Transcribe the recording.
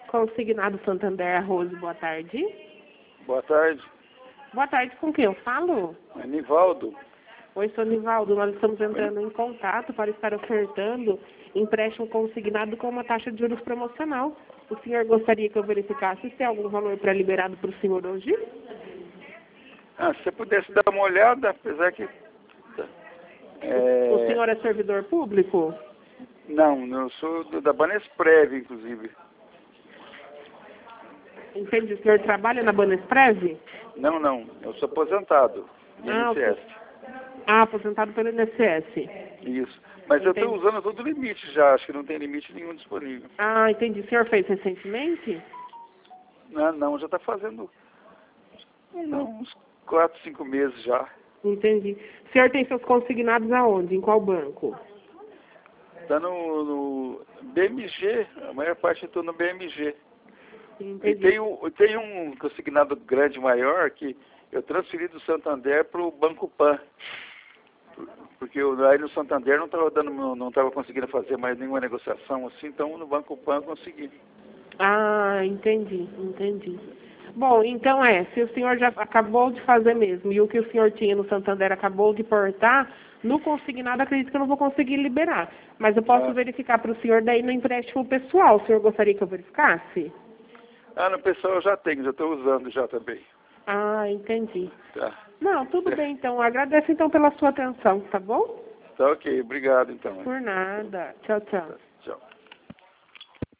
Consignado Santander, Rose, boa tarde. Boa tarde. Boa tarde, com quem eu falo? É Nivaldo. Oi, sou Nivaldo. Nós estamos entrando em contato para estar ofertando empréstimo consignado com uma taxa de juros promocional. O senhor gostaria que eu verificasse se tem algum valor pré-liberado para o senhor hoje? Se você pudesse dar uma olhada, apesar que... O senhor é servidor público? Não, eu sou da Banesprev, inclusive. Entendi. O senhor trabalha na Banesprev? Não, eu sou aposentado, INSS. Aposentado pelo INSS. Isso. Mas eu Entendi. estou usando todo o limite já, acho que não tem limite nenhum disponível. Entendi. O senhor fez recentemente? Não, já está fazendo uns 4, 5 meses já. Entendi. O senhor tem seus consignados aonde? Em qual banco? Está no BMG, a maior parte estou no BMG. Entendi. E tem um consignado grande maior que eu transferi do Santander para o Banco Pan. Porque aí no Santander não estava conseguindo fazer mais nenhuma negociação assim, então no Banco Pan eu consegui. Entendi. Bom, então se o senhor já acabou de fazer mesmo e o que o senhor tinha no Santander acabou de portar, no consignado acredito que eu não vou conseguir liberar. Mas eu posso verificar para o senhor daí no empréstimo pessoal. O senhor gostaria que eu verificasse? No pessoal eu já tenho, já estou usando já também. Entendi. Tá. Não, tudo bem então. Agradeço então pela sua atenção, tá bom? Tá ok, obrigado então. Por nada. Tchau, tchau.